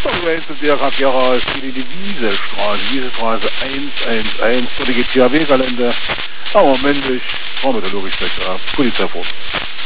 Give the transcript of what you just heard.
Race und der Rapiera ist die Wiesestraße 111, vor die GTHW-Gelände. Aber männlich, traumatologisch, Polizei vor.